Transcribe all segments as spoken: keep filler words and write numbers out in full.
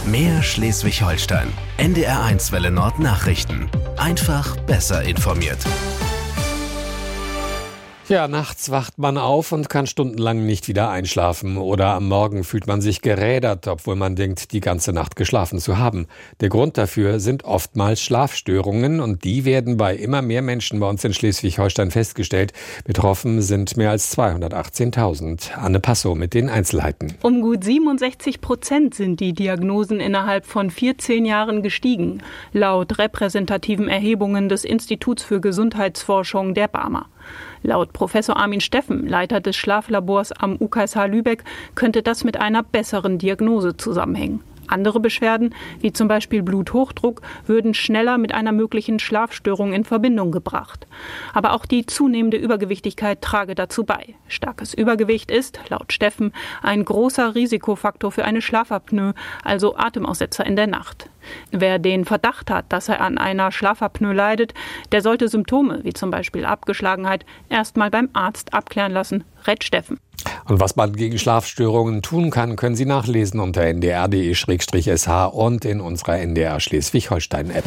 Mehr Schleswig-Holstein. N D R eins Welle Nord Nachrichten. Einfach besser informiert. Ja, nachts wacht man auf und kann stundenlang nicht wieder einschlafen. Oder am Morgen fühlt man sich gerädert, obwohl man denkt, die ganze Nacht geschlafen zu haben. Der Grund dafür sind oftmals Schlafstörungen und die werden bei immer mehr Menschen bei uns in Schleswig-Holstein festgestellt. Betroffen sind mehr als zweihundertachtzehntausend. Anne Passow mit den Einzelheiten. Um gut siebenundsechzig Prozent sind die Diagnosen innerhalb von vierzehn Jahren gestiegen, laut repräsentativen Erhebungen des Instituts für Gesundheitsforschung der Barmer. Laut Professor Armin Steffen, Leiter des Schlaflabors am U K S H Lübeck, könnte das mit einer besseren Diagnose zusammenhängen. Andere Beschwerden, wie zum Beispiel Bluthochdruck, würden schneller mit einer möglichen Schlafstörung in Verbindung gebracht. Aber auch die zunehmende Übergewichtigkeit trage dazu bei. Starkes Übergewicht ist, laut Steffen, ein großer Risikofaktor für eine Schlafapnoe, also Atemaussetzer in der Nacht. Wer den Verdacht hat, dass er an einer Schlafapnoe leidet, der sollte Symptome wie zum Beispiel Abgeschlagenheit erstmal beim Arzt abklären lassen, rät Steffen. Und was man gegen Schlafstörungen tun kann, können Sie nachlesen unter n d r punkt d e Schrägstrich s h und in unserer N D R Schleswig-Holstein-App.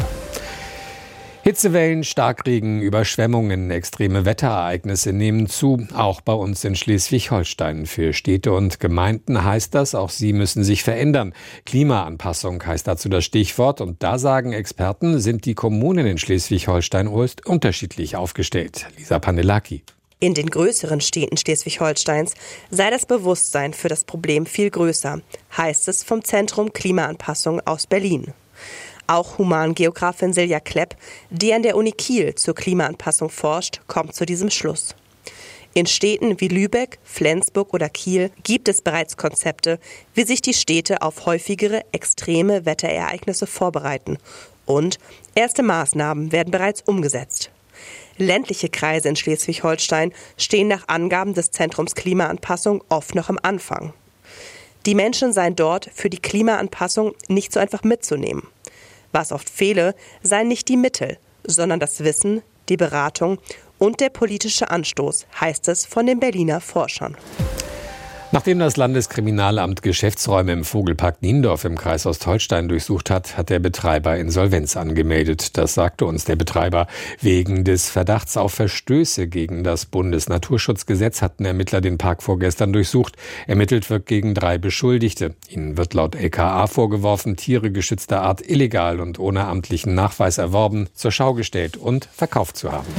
Hitzewellen, Starkregen, Überschwemmungen, extreme Wetterereignisse nehmen zu, auch bei uns in Schleswig-Holstein. Für Städte und Gemeinden heißt das, auch sie müssen sich verändern. Klimaanpassung heißt dazu das Stichwort und da sagen Experten, sind die Kommunen in Schleswig-Holstein unterschiedlich aufgestellt. Lisa Pandelaki. In den größeren Städten Schleswig-Holsteins sei das Bewusstsein für das Problem viel größer, heißt es vom Zentrum Klimaanpassung aus Berlin. Auch Humangeografin Silja Klepp, die an der Uni Kiel zur Klimaanpassung forscht, kommt zu diesem Schluss. In Städten wie Lübeck, Flensburg oder Kiel gibt es bereits Konzepte, wie sich die Städte auf häufigere extreme Wetterereignisse vorbereiten. Und erste Maßnahmen werden bereits umgesetzt. Ländliche Kreise in Schleswig-Holstein stehen nach Angaben des Zentrums Klimaanpassung oft noch am Anfang. Die Menschen seien dort für die Klimaanpassung nicht so einfach mitzunehmen. Was oft fehle, seien nicht die Mittel, sondern das Wissen, die Beratung und der politische Anstoß, heißt es von den Berliner Forschern. Nachdem das Landeskriminalamt Geschäftsräume im Vogelpark Niendorf im Kreis Ostholstein durchsucht hat, hat der Betreiber Insolvenz angemeldet. Das sagte uns der Betreiber. Wegen des Verdachts auf Verstöße gegen das Bundesnaturschutzgesetz hatten Ermittler den Park vorgestern durchsucht. Ermittelt wird gegen drei Beschuldigte. Ihnen wird laut L K A vorgeworfen, Tiere geschützter Art illegal und ohne amtlichen Nachweis erworben, zur Schau gestellt und verkauft zu haben.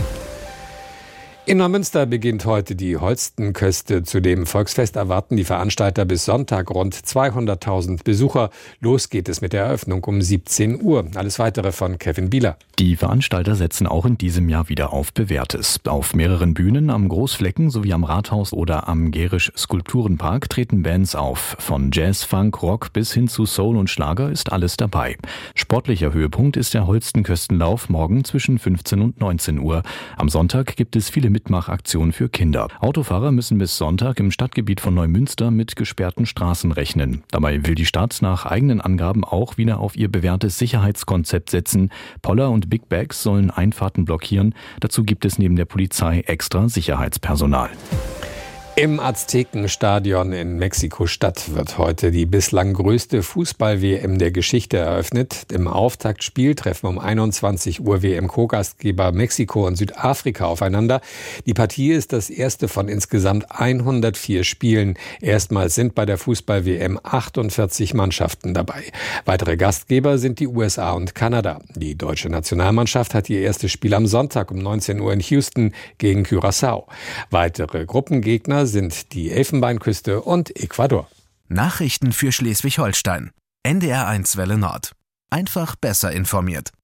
In Neumünster beginnt heute die Holstenköste. Zu dem Volksfest erwarten die Veranstalter bis Sonntag rund zweihunderttausend Besucher. Los geht es mit der Eröffnung um siebzehn Uhr. Alles Weitere von Kevin Bieler. Die Veranstalter setzen auch in diesem Jahr wieder auf Bewährtes. Auf mehreren Bühnen, am Großflecken sowie am Rathaus oder am Gerisch-Skulpturenpark treten Bands auf. Von Jazz, Funk, Rock bis hin zu Soul und Schlager ist alles dabei. Sportlicher Höhepunkt ist der Holstenköstenlauf morgen zwischen fünfzehn und neunzehn Uhr. Am Sonntag gibt es viele Mitmachaktion für Kinder. Autofahrer müssen bis Sonntag im Stadtgebiet von Neumünster mit gesperrten Straßen rechnen. Dabei will die Stadt nach eigenen Angaben auch wieder auf ihr bewährtes Sicherheitskonzept setzen. Poller und Big Bags sollen Einfahrten blockieren. Dazu gibt es neben der Polizei extra Sicherheitspersonal. Im Aztekenstadion in Mexiko-Stadt wird heute die bislang größte Fußball-W M der Geschichte eröffnet. Im Auftaktspiel treffen um einundzwanzig Uhr W M-Co-Gastgeber Mexiko und Südafrika aufeinander. Die Partie ist das erste von insgesamt hundertvier Spielen. Erstmals sind bei der Fußball-W M achtundvierzig Mannschaften dabei. Weitere Gastgeber sind die U S A und Kanada. Die deutsche Nationalmannschaft hat ihr erstes Spiel am Sonntag um neunzehn Uhr in Houston gegen Curaçao. Weitere Gruppengegner sind die Elfenbeinküste und Ecuador. Nachrichten für Schleswig-Holstein. N D R eins Welle Nord. Einfach besser informiert.